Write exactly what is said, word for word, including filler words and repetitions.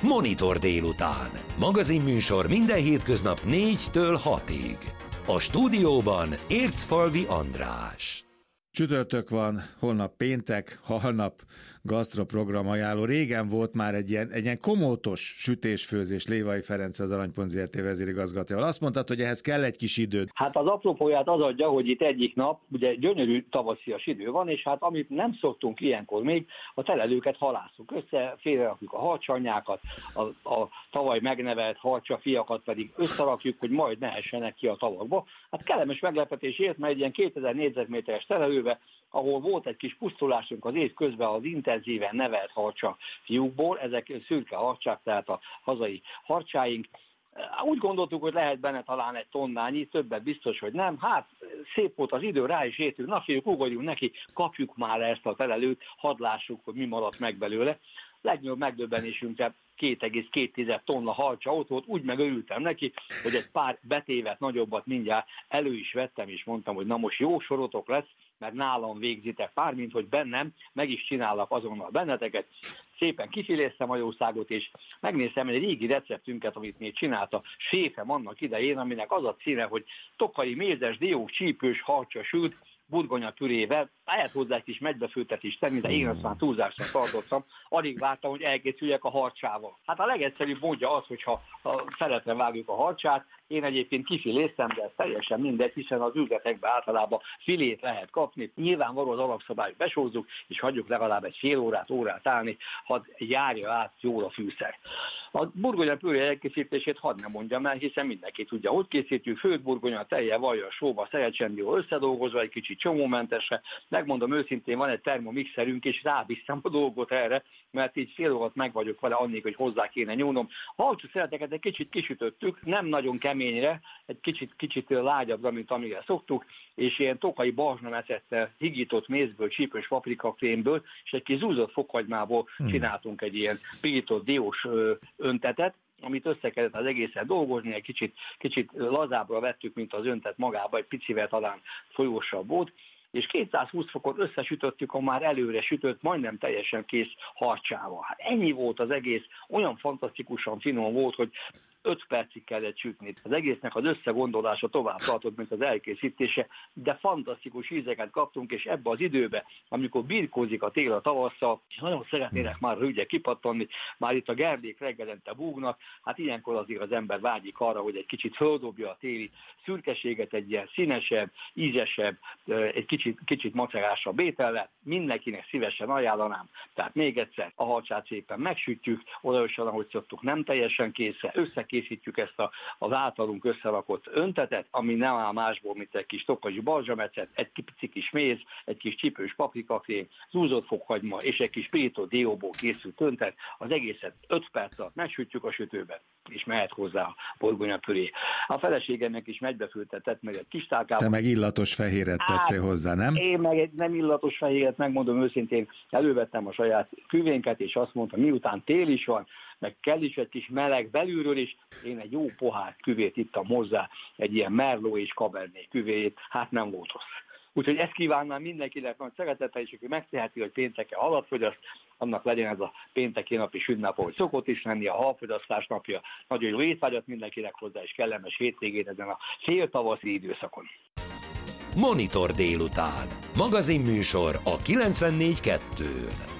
Monitor délután. Magazinműsor minden hétköznap négytől hatig. A stúdióban Ércfalvi András. Csütörtök van, holnap péntek, holnap gasztroprogram ajánló. Régen volt már egy ilyen, egy ilyen komótos sütésfőzés. Lévai Ferenc, az Aranypont Zé Er Té vezérigazgatója. Azt mondtad, hogy ehhez kell egy kis időd. Hát az apropóját az adja, hogy itt egyik nap ugye gyönyörű tavaszias idő van, és hát amit nem szoktunk ilyenkor még, a telelőket halászunk össze, félrerakjuk a harcsanyákat, a, a tavaly megnevelt harcsafiakat pedig összerakjuk, hogy majd ne essenek ki a tavakba. Hát kellemes meglepetés ért, mert egy ilyen kétezer négyzetméteres telelőbe, ahol volt egy kis pusztulásunk az év közben az intenzíven nevelt harcsa fiúkból, ezek szürke harcsák, tehát a hazai harcsáink. Úgy gondoltuk, hogy lehet benne talán egy tonnányi, többet biztos, hogy nem. Hát szép volt az idő, rá is értünk, na fiúk, ugorjunk neki, kapjuk már ezt a telelőt, hadd lássuk, hogy mi maradt meg belőle. Legnagyobb megdöbbenésünkre két egész két tonna harcsa ott volt, úgy megörültem neki, hogy egy pár betévet nagyobbat mindjárt elő is vettem, és mondtam, hogy na most jó sorotok lesz, mert nálam végzitek pár, mint hogy bennem, meg is csinállak azonnal benneteket. Szépen kifiléztem a jószágot, és megnéztem egy régi receptünket, amit még csinálta séfem annak idején, aminek az a címe, hogy tokai mézes, diós, csípős, harcsa sült, burgonya pürével, lehet hozzá egy kis megybefőttet is tenni, de én azt már túlzásra tartottam, alig vártam, hogy elkészüljek a harcsával. Hát a legegyszerűbb módja az, hogyha szeretre vágjuk a harcsát, én egyébként kifiléztem, de ez teljesen mindegy, hiszen az üzletekben általában filét lehet kapni. Nyilvánvaló az alapszabályt besózzuk, és hagyjuk legalább egy fél órát, órát állni, hadd járja át jól a fűszer. A burgonya püré elkészítését hadd nem mondjam el, hiszen mindenki tudja, hogy készítjük, főtt burgonya, tejjel, vajjal, sóba, szerecsendió összedolgozva, egy kicsit csomómentesre. Megmondom őszintén, van egy termomixerünk, és rábíztam a dolgot erre, mert így fél órát meg vagyok vele, annék, hogy hozzá kéne nyúlnom. A harcú szereteket egy kicsit kisütöttük, nem nagyon keményre, egy kicsit, kicsit lágyabbra, mint amire szoktuk, és ilyen tokai barzsnamecettel, higított mézből, csípős paprikakrémből, és egy kis zúzott fokhagymából hmm. csináltunk egy ilyen pirított diós öntetet, amit össze kellett az egészen dolgozni, egy kicsit, kicsit lazábbra vettük, mint az öntet magába, egy picivel talán folyósabb volt, és kétszázhúsz fokot összesütöttük a már előre sütött, majdnem teljesen kész harcsával. Hát ennyi volt az egész, olyan fantasztikusan finom volt, hogy öt percig kellett sütni. Az egésznek az összegondolása tovább tartott, mint az elkészítése, de fantasztikus ízeket kaptunk, és ebbe az időbe, amikor birkózik a tél a tavasszal, és nagyon szeretnének már hölgyek kipattanni, már itt a gerdék reggelente búgnak, hát ilyenkor azért az ember vágyik arra, hogy egy kicsit földobja a téli szürkeséget egy ilyen színesebb, ízesebb, egy kicsit, kicsit macerásabb étellel. Mindenkinek szívesen ajánlanám. Tehát még egyszer, a harcsát szépen megsütjük, olajosan, ahogy szoktuk, nem teljesen készre, összekészítjük ezt a, az általunk összerakott öntetet, ami nem áll másból, mint egy kis tokai barzsamecet, egy pici kis méz, egy kis csípős paprikakrém, zúzott fokhagyma és egy kis pirított dióból készült öntet. Az egészet öt perc alatt megsütjük a sütőben, és mehet hozzá a burgonya püré. A feleségemnek is megybefőttetett meg egy kis tálkában. Te meg illatos fehéret tettél hát, hozzá, nem? Én meg egy nem illatos fehéret, megmondom őszintén, elővettem a saját küvénket, és azt mondtam, miután tél is van, meg kell is egy kis meleg belülről is, én egy jó pohár küvét ittam hozzá, egy ilyen merlot és cabernet küvét, hát nem volt rossz. Úgyhogy ezt kívánnám mindenkinek nagy szeretettel, és aki megteheti, hogy pénteken halat fogyaszt, annak legyen ez a pénteki napi sünnap, hogy szokott is lenni, a halfogyasztás napja. Nagyon jó étvágyat mindenkinek hozzá, és kellemes hétvégét ezen a féltavaszi időszakon. Monitor délután. Magazinműsor a kilencvennégy kettőn.